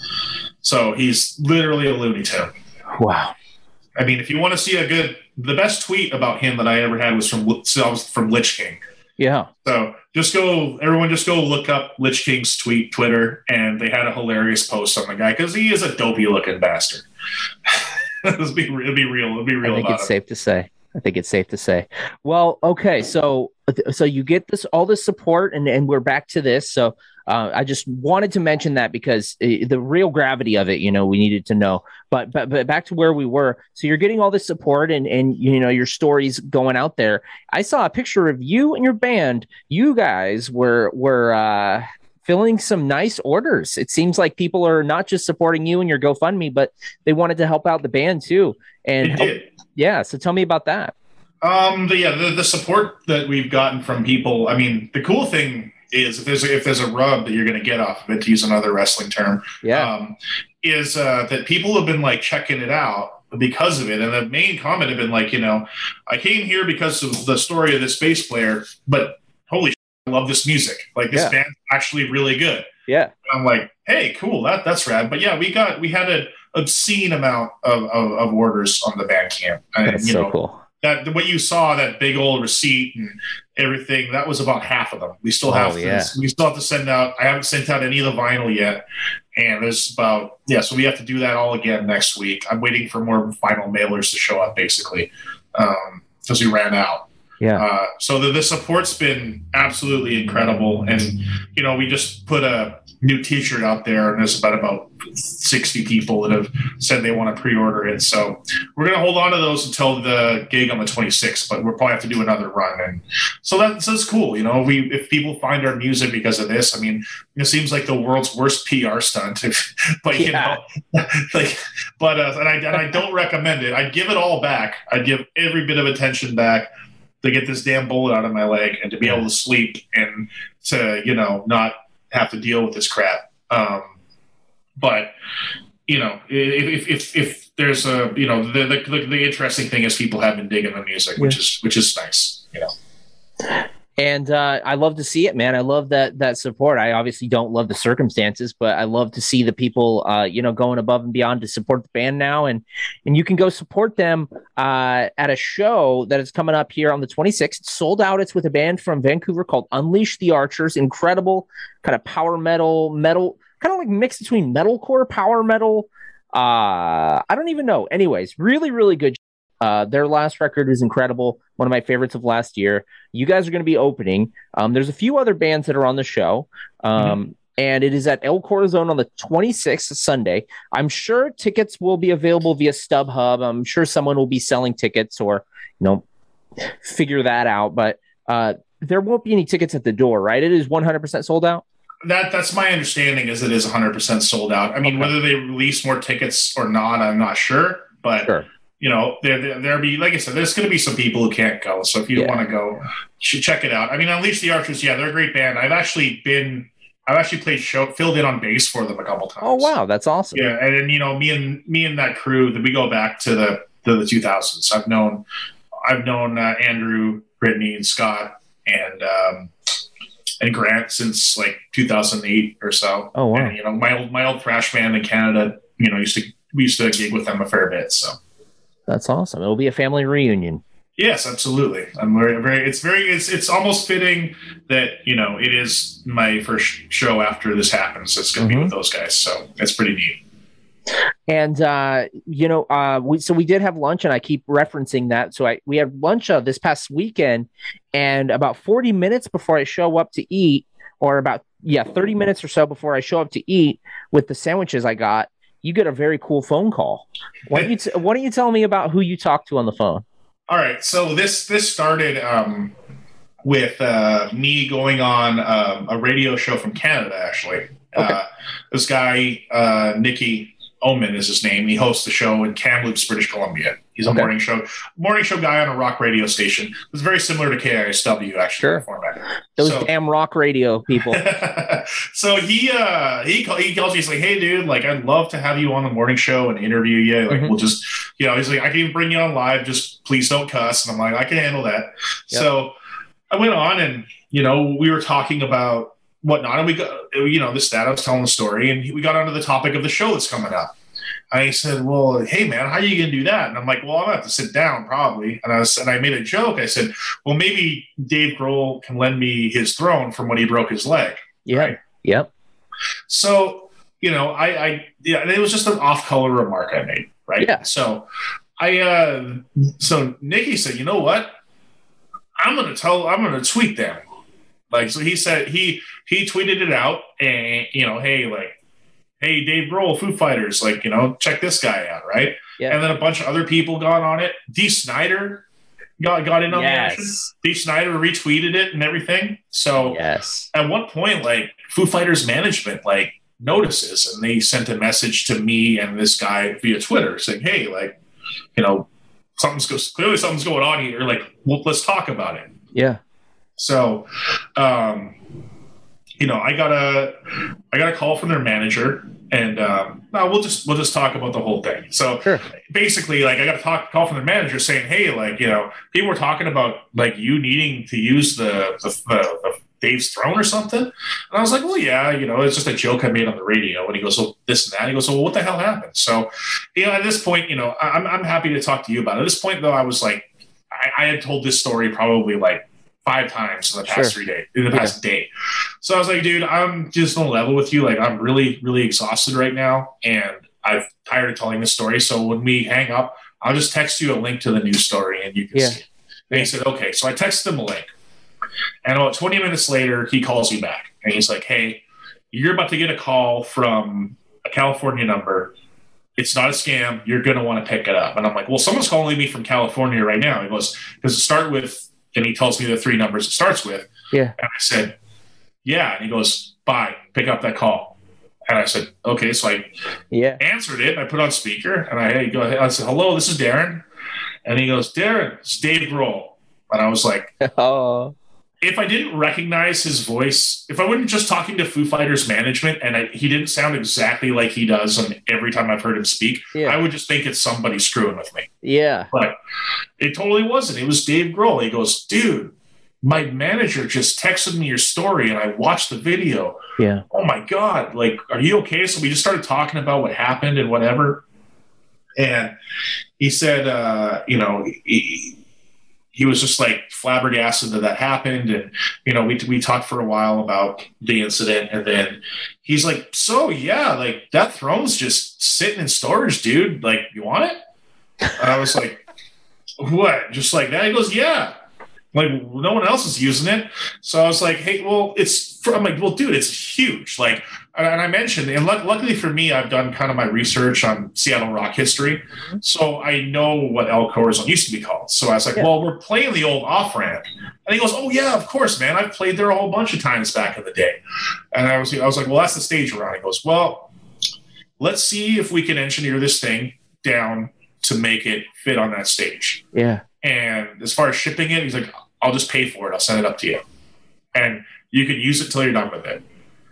So he's literally a Looney Tune. Wow. I mean, if you want to see a good, the best tweet about him that I ever had was from was from Lich King. Yeah. So just go, everyone, just go look up Lich King's tweet, Twitter, and they had a hilarious post on the guy because he is a dopey looking bastard. It'll be, it'll be real. It'll be real. I think about it's him. safe to say. I think it's safe to say. Well, okay, so so you get this all this support, and and we're back to this. So uh, I just wanted to mention that because uh, the real gravity of it, you know, we needed to know. But but but back to where we were. So you're getting all this support, and and you know your stories going out there. I saw a picture of you and your band. You guys were were. Uh, filling some nice orders. It seems like people are not just supporting you and your GoFundMe, but they wanted to help out the band too. And help, yeah, so tell me about that. Um, the, yeah, the, the support that we've gotten from people. I mean, the cool thing is if there's a, if there's a rub that you're going to get off of it, to use another wrestling term, yeah, um, is uh, that people have been like checking it out because of it. And the main comment have been like, you know, I came here because of the story of this bass player, but holy I love this music. Like this yeah. band's actually really good. Yeah. And I'm like, hey, cool. That that's rad. But yeah, we got, we had an obscene amount of, of, of orders on the Bandcamp. That's you so know, cool. That what you saw, that big old receipt and everything, that was about half of them. We still have oh, to, yeah. we still have to send out. I haven't sent out any of the vinyl yet. And there's about, yeah, so we have to do that all again next week. I'm waiting for more vinyl mailers to show up basically. Um, because we ran out. Yeah. Uh, so the, the support's been absolutely incredible. And, you know, we just put a new t-shirt out there and there's about, about sixty people that have said they want to pre-order it. So we're going to hold on to those until the gig on the twenty-sixth, but we'll probably have to do another run. And so that's, that's cool. You know, we, if people find our music because of this, I mean, it seems like the world's worst P R stunt, but you yeah. know, like, but, uh, and I, and I don't recommend it. I'd give it all back. I'd give every bit of attention back to get this damn bullet out of my leg and to be able to sleep and to, you know, not have to deal with this crap. Um, but, you know, if, if, if there's a, you know, the, the, the interesting thing is people have been digging the music, which yeah. is, which is nice, you know. And uh, I love to see it, man. I love that that support. I obviously don't love the circumstances, but I love to see the people, uh, you know, going above and beyond to support the band now. And and you can go support them uh, at a show that is coming up here on the twenty-sixth. It's sold out. It's with a band from Vancouver called Unleash the Archers. Incredible kind of power metal, metal, kind of like mixed between metalcore, power metal. Uh, I don't even know. Anyways, really, really good. Uh, their last record is incredible. One of my favorites of last year. You guys are going to be opening. Um, there's a few other bands that are on the show. Um, mm-hmm. And it is at El Corazon on the twenty-sixth, Sunday. I'm sure tickets will be available via StubHub. I'm sure someone will be selling tickets or, you know, figure that out. But uh, there won't be any tickets at the door, right? It is one hundred percent sold out? That That's my understanding, is it is one hundred percent sold out. I mean, okay. whether they release more tickets or not, I'm not sure. But sure. You know, there, there, there'll be, like I said, there's going to be some people who can't go. So if you yeah. want to go, you should check it out. I mean, Unleash the Archers, yeah, they're a great band. I've actually been, I've actually played show, filled in on bass for them a couple times. Oh, wow. That's awesome. Yeah. And, and you know, me and me and that crew, that we go back to the, to the two thousands. I've known, I've known uh, Andrew, Brittany, and Scott, and, um, and Grant since like two thousand eight or so. Oh, wow. And, you know, my old, my old thrash band in Canada, you know, used to, we used to gig with them a fair bit. So. That's awesome. It'll be a family reunion. Yes, absolutely. I'm very, very. It's very. It's it's almost fitting that, you know, it is my first show after this happens. It's going to mm-hmm. be with those guys, so it's pretty neat. And uh, you know, uh, we so we did have lunch, and I keep referencing that. So I we had lunch uh, this past weekend, and about forty minutes before I show up to eat, or about yeah, thirty minutes or so before I show up to eat with the sandwiches I got, you get a very cool phone call. Why don't you t- why don't you tell me about who you talked to on the phone? All right, so this this started um, with uh, me going on um, a radio show from Canada. Actually, okay. uh, this guy uh, Nicky Omen is his name. He hosts the show in Kamloops, British Columbia. He's a Okay. morning show morning show guy on a rock radio station. It's very similar to K I S W, actually. Sure. The format. Those So- damn rock radio people. so he uh he call, he calls me. He's like, "Hey, dude, like I'd love to have you on the morning show and interview you. Like, Mhm. we'll just, you know." He's like, "I can even bring you on live. Just please don't cuss." And I'm like, "I can handle that." Yep. So I went on, and you know, we were talking about whatnot, and we got, you know, this that I was telling the story, and we got onto the topic of the show that's coming up. And he said, "Well, hey man, how are you gonna do that?" And I'm like, "Well, I'm gonna have to sit down probably." And I was, and I made a joke. I said, "Well, maybe Dave Grohl can lend me his throne from when he broke his leg." Yep. Right. Yep. So, you know, I, I, yeah, and it was just an off-color remark I made, right? Yeah. So, I, uh, so Nikki said, "You know what? I'm gonna tell, I'm gonna tweet them." Like, so he said he he tweeted it out, and you know, hey, like, hey, Dave Grohl, Foo Fighters, like, you know, check this guy out, right? Yeah. And then a bunch of other people got on it. Dee Snider got got in on Yes. the action. Dee Snider retweeted it and everything. So Yes. at one point, like Foo Fighters management, like notices, and they sent a message to me and this guy via Twitter saying, "Hey, like, you know, something's go- clearly something's going on here. Like, well, let's talk about it." Yeah. So, um, you know, I got a I got a call from their manager, and um, no, we'll just we'll just talk about the whole thing. So Sure. basically, like, I got a talk, call from their manager saying, "Hey, like, you know, people were talking about like you needing to use the the, the, the Dave's throne or something." And I was like, "Well, yeah, you know, it's just a joke I made on the radio." And he goes, "Well, this and that." He goes, "Well, what the hell happened?" So, you know, at this point, you know, I- I'm I'm happy to talk to you about it. At this point, though, I was like, I, I had told this story probably like five times in the past Sure. three days, in the past day. So I was like, "Dude, I'm just on a level with you. Like, I'm really, really exhausted right now, and I'm tired of telling this story. So when we hang up, I'll just text you a link to the news story, and you can Yeah. see it." And he said, "Okay." So I texted him a link, and about twenty minutes later, he calls me back, and he's like, "Hey, you're about to get a call from a California number. It's not a scam. You're going to want to pick it up." And I'm like, "Well, someone's calling me from California right now." He goes, "Does it start with," and he tells me the three numbers it starts with. Yeah. And I said, "Yeah." And he goes, "Bye, pick up that call." And I said, "Okay." So I Yeah. answered it. I put on speaker, and I, hey, go ahead. I said, "Hello, this is Darren." And he goes, "Darren, it's Dave Grohl." And I was like, Oh. if I didn't recognize his voice, if I wasn't just talking to Foo Fighters management and I, he didn't sound exactly like he does on every time I've heard him speak, Yeah. I would just think it's somebody screwing with me. Yeah. But it totally wasn't. It was Dave Grohl. He goes, "Dude, my manager just texted me your story and I watched the video. Yeah. Oh my God, like, are you okay?" So we just started talking about what happened and whatever. And he said, uh, you know, he, he was just like flabbergasted that that happened. And, you know, we, we talked for a while about the incident. And then he's like, "So, yeah, like that throne's just sitting in storage, dude. Like, you want it?" And I was like, "What? Just like that?" He goes, "Yeah. Like, no one else is using it." So I was like, "Hey, well, it's," I'm like, "Well, dude, it's huge." Like, and I mentioned, and luckily for me, I've done kind of my research on Seattle rock history. So I know what El Corazon used to be called. So I was like, Yeah. "Well, we're playing the old off ramp." And he goes, "Oh yeah, of course, man. I've played there a whole bunch of times back in the day." And I was, I was like, "Well, that's the stage we're on." He goes, "Well, let's see if we can engineer this thing down to make it fit on that stage." Yeah. And as far as shipping it, he's like, "I'll just pay for it. I'll send it up to you. And you can use it till you're done with it."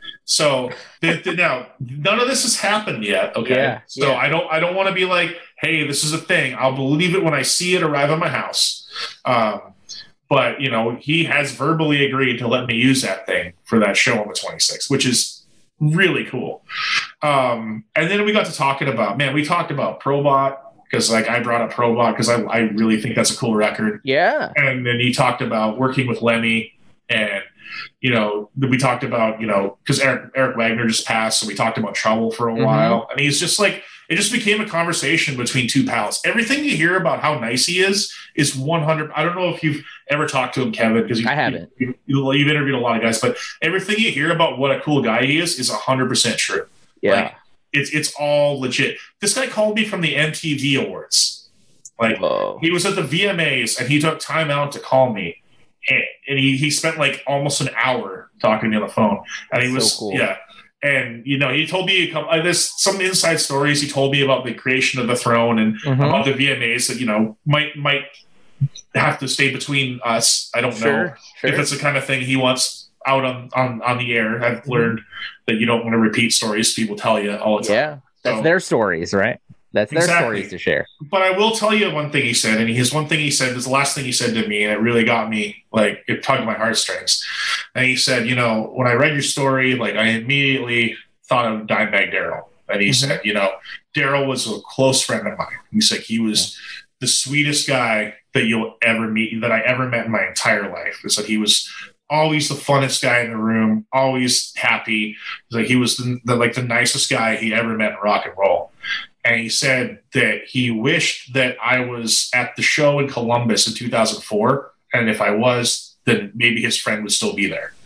So th- th- now none of this has happened yet. Okay. Yeah, so yeah. I don't, I don't want to be like, "Hey, this is a thing." I'll believe it when I see it arrive at my house. Um, but you know, he has verbally agreed to let me use that thing for that show on the twenty-sixth, which is really cool. Um, and then we got to talking about, man, we talked about Probot, because like I brought up Probot because I, I really think that's a cool record. Yeah. And then he talked about working with Lemmy, and you know, we talked about, you know, because Eric, Eric Wagner just passed, so we talked about Trouble for a Mhm. while. And he's just like, it just became a conversation between two pals. Everything you hear about how nice he is is one hundred. I don't know if you've ever talked to him, Kevin, because I haven't. You, you, you've interviewed a lot of guys, but everything you hear about what a cool guy he is is one hundred percent true. Yeah. Like, it's it's all legit. This guy called me from the M T V Awards. Like, Whoa. he was at the V M As and he took time out to call me, and, and he, he spent like almost an hour talking to me on the phone. And he So was cool. yeah, And, you know, he told me a couple, uh, there's some inside stories he told me about the creation of the throne and mm-hmm. about the V M As that, you know, might, might have to stay between us. I don't sure, know sure. if it's the kind of thing he wants out on, on, on the air. I've mm-hmm. learned that you don't want to repeat stories people tell you all the time. Yeah, that's so, their stories, right? That's their exactly. stories to share. But I will tell you one thing he said, and his one thing he said is the last thing he said to me, and it really got me, like, it tugged my heartstrings. And he said, you know, when I read your story, like, I immediately thought of Dimebag Darrell. And he mm-hmm. said, you know, Darrell was a close friend of mine. He's like, he was yeah. the sweetest guy that you'll ever meet, that I ever met in my entire life. He said he was always the funnest guy in the room, always happy. He's like, he was the, the like the nicest guy he ever met in rock and roll. And he said that he wished that I was at the show in Columbus in two thousand four. And if I was, then maybe his friend would still be there.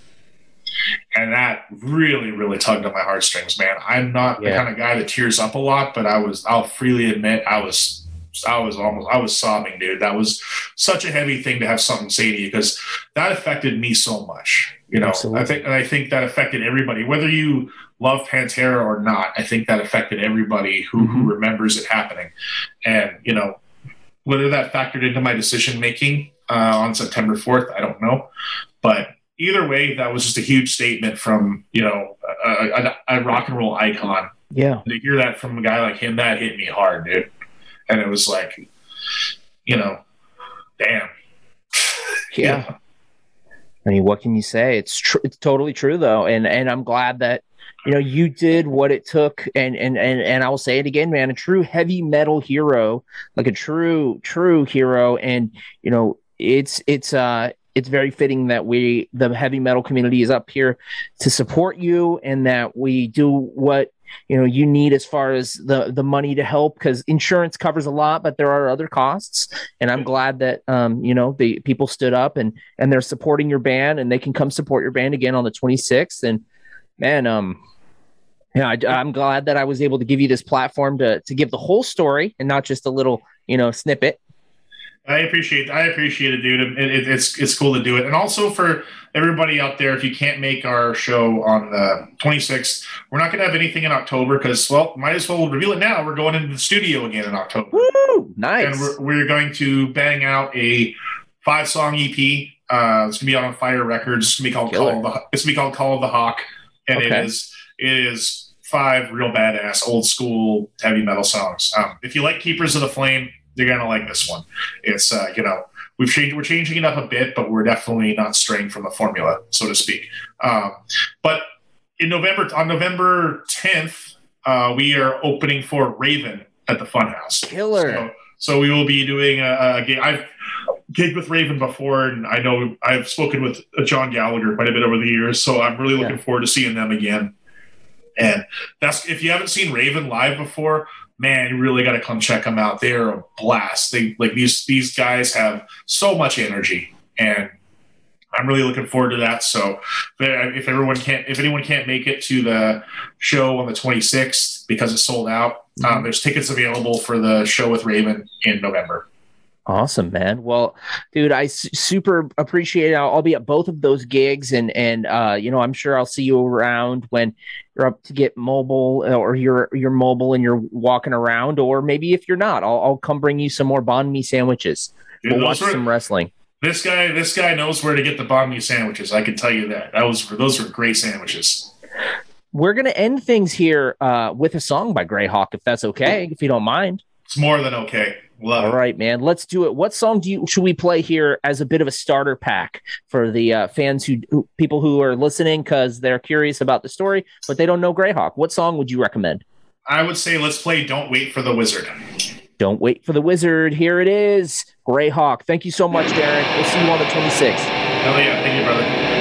And that really, really tugged at my heartstrings, man. I'm not yeah. the kind of guy that tears up a lot, but I was, I'll freely admit I was, I was almost, I was sobbing, dude. That was such a heavy thing to have something say to you because that affected me so much. You know, Absolutely. I think, and I think that affected everybody, whether you love Pantera or not. I think that affected everybody who, mm-hmm. who remembers it happening. And, you know, whether that factored into my decision making uh, on September fourth, I don't know. But either way, that was just a huge statement from, you know, a, a, a rock and roll icon. Yeah. To hear that from a guy like him, that hit me hard, dude. And it was like, you know, damn. Yeah. yeah. I mean, what can you say? It's tr- it's totally true, though. And and I'm glad that, you know, you did what it took. And, and, and, and I will say it again, man, a true heavy metal hero, like a true, true hero. And, you know, it's, it's, uh, it's very fitting that we, the heavy metal community is up here to support you and that we do what, you know, you need as far as the, the money to help, because insurance covers a lot, but there are other costs. And I'm glad that, um, you know, the people stood up and, and they're supporting your band and they can come support your band again on the twenty-sixth. And man, um, yeah, I, I'm glad that I was able to give you this platform to, to give the whole story and not just a little, you know, snippet. I appreciate, I appreciate it, dude. It, it, it's it's cool to do it, and also for everybody out there, if you can't make our show on the twenty-sixth, we're not going to have anything in October because, well, might as well reveal it now. We're going into the studio again in October. Woo! Nice. And we're, we're going to bang out a five-song E P. Uh, it's going to be on Fire Records. It's going to be called Call of the, it's going to be called Call of the Hawk, and okay. it is it is five real badass old school heavy metal songs. Um, if you like Keepers of the Flame, you're gonna like this one. It's uh, you know, we've changed, we're changing it up a bit, but we're definitely not straying from the formula, so to speak. Um, but in November, on November tenth, uh, we are opening for Raven at the Funhouse. Killer. So, so we will be doing a, a game. I've gigged with Raven before, and I know I've spoken with John Gallagher quite a bit over the years. So I'm really looking yeah. forward to seeing them again. And that's, if you haven't seen Raven live before, man, you really got to come check them out. They're a blast. They like these these guys have so much energy, and I'm really looking forward to that. So if everyone can't, if anyone can't make it to the show on the twenty-sixth because it's sold out, mm-hmm. um, there's tickets available for the show with Raven in November. Awesome, man. Well, dude, I s- super appreciate it. I'll, I'll be at both of those gigs, and and uh, you know, I'm sure I'll see you around when you're up to get mobile, or you're you're mobile and you're walking around, or maybe if you're not, I'll I'll come bring you some more banh mi sandwiches. Dude, we'll watch were, some wrestling. This guy, this guy knows where to get the banh mi sandwiches. I can tell you that. That was those were great sandwiches. We're gonna end things here uh, with a song by Greyhawk, if that's okay, if you don't mind. It's more than okay. Love All it. right, man. Let's do it. What song do you should we play here as a bit of a starter pack for the uh, fans who, who people who are listening because they're curious about the story, but they don't know Greyhawk? What song would you recommend? I would say let's play "Don't Wait for the Wizard." Don't Wait for the Wizard. Here it is, Greyhawk. Thank you so much, Darren. We'll see you on the twenty-sixth. Hell yeah! Thank you, brother.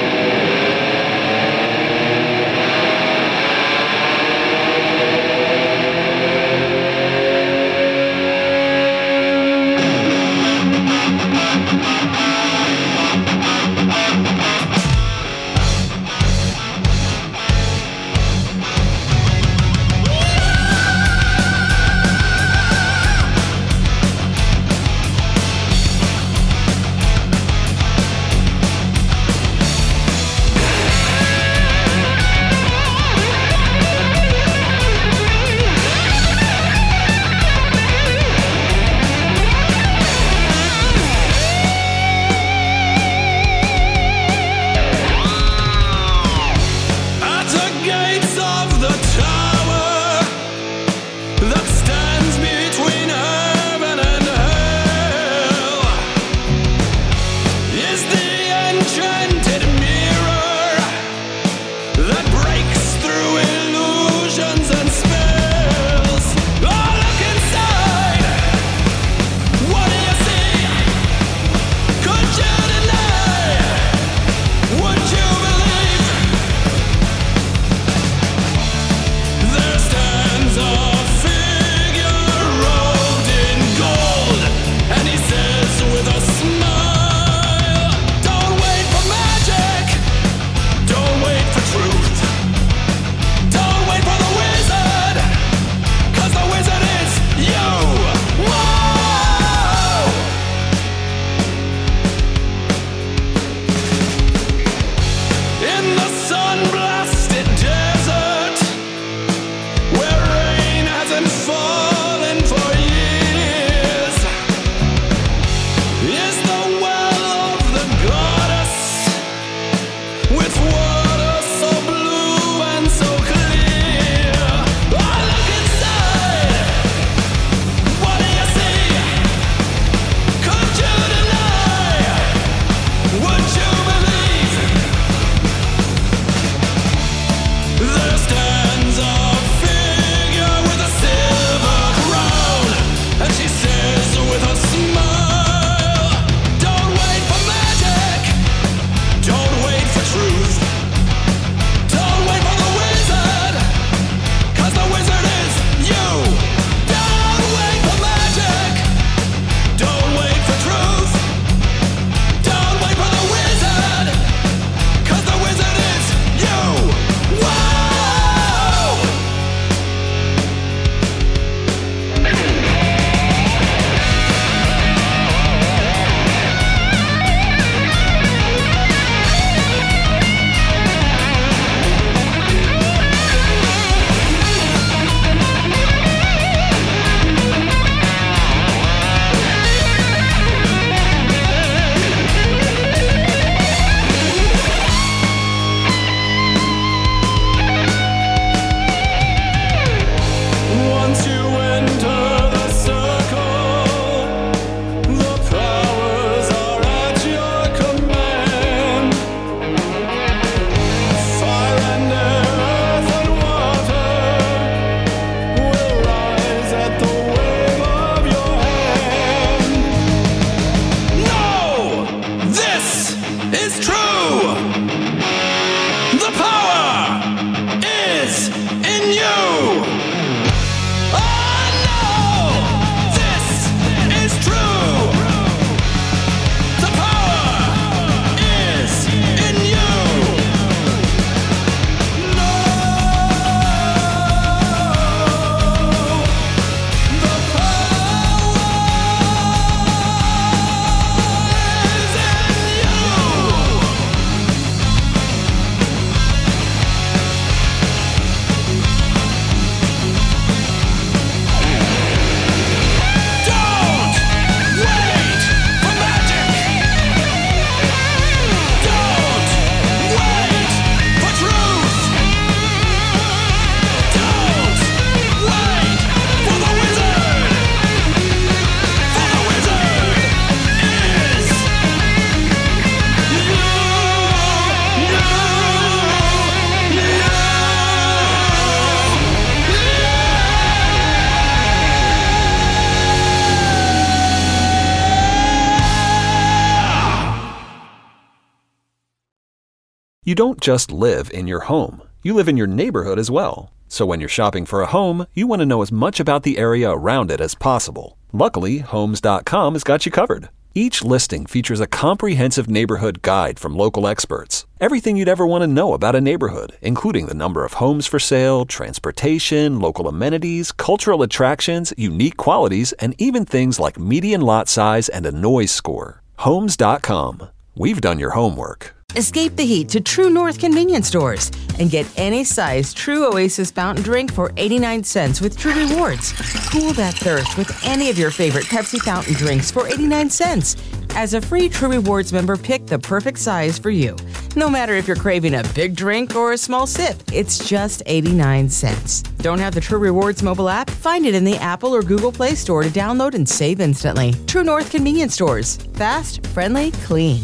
You don't just live in your home, you live in your neighborhood as well. So when you're shopping for a home, you want to know as much about the area around it as possible. Luckily, Homes dot com has got you covered. Each listing features a comprehensive neighborhood guide from local experts. Everything you'd ever want to know about a neighborhood, including the number of homes for sale, transportation, local amenities, cultural attractions, unique qualities, and even things like median lot size and a noise score. Homes dot com. We've done your homework. Escape the heat to True North convenience stores and get any size True Oasis fountain drink for eighty-nine cents with True Rewards. Cool that thirst with any of your favorite Pepsi fountain drinks for eighty-nine cents. As a free True Rewards member, pick the perfect size for you. No matter if you're craving a big drink or a small sip, it's just eighty-nine cents. Don't have the True Rewards mobile app? Find it in the Apple or Google Play Store to download and save instantly. True North convenience stores. Fast, friendly, clean.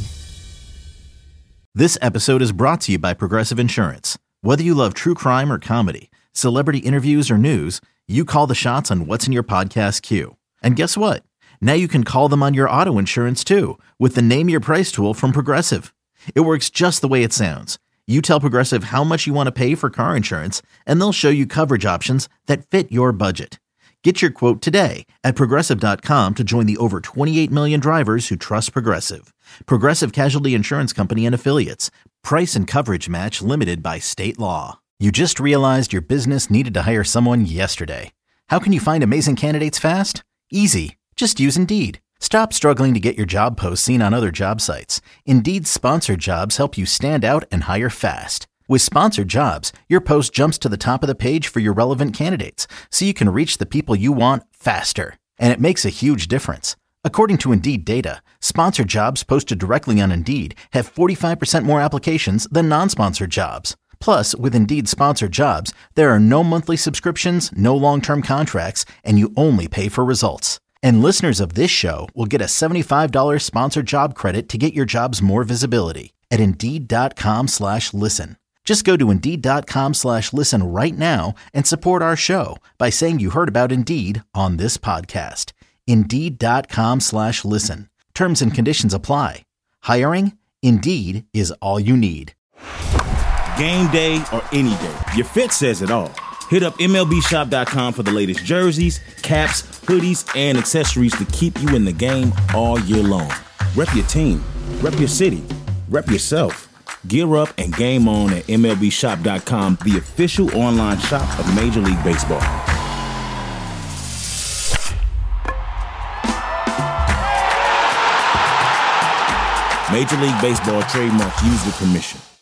This episode is brought to you by Progressive Insurance. Whether you love true crime or comedy, celebrity interviews or news, you call the shots on what's in your podcast queue. And guess what? Now you can call them on your auto insurance too with the Name Your Price tool from Progressive. It works just the way it sounds. You tell Progressive how much you want to pay for car insurance, and they'll show you coverage options that fit your budget. Get your quote today at Progressive dot com to join the over twenty-eight million drivers who trust Progressive. Progressive Casualty Insurance Company and Affiliates. Price and coverage match limited by state law. You just realized your business needed to hire someone yesterday. How can you find amazing candidates fast? Easy. Just use Indeed. Stop struggling to get your job posts seen on other job sites. Indeed's sponsored jobs help you stand out and hire fast. With sponsored jobs, your post jumps to the top of the page for your relevant candidates, so you can reach the people you want faster. And it makes a huge difference. According to Indeed data, sponsored jobs posted directly on Indeed have forty-five percent more applications than non-sponsored jobs. Plus, with Indeed sponsored jobs, there are no monthly subscriptions, no long-term contracts, and you only pay for results. And listeners of this show will get a seventy-five dollars sponsored job credit to get your jobs more visibility at Indeed.com slash listen. Just go to Indeed.com slash listen right now and support our show by saying you heard about Indeed on this podcast. Indeed.com slash listen. Terms and conditions apply. Hiring? Indeed is all you need. Game day or any day, your fit says it all. Hit up M L B shop dot com for the latest jerseys, caps, hoodies, and accessories to keep you in the game all year long. Rep your team, rep your city, rep yourself. Gear up and game on at M L B shop dot com, the official online shop of Major League Baseball. Major League Baseball trademark used with permission.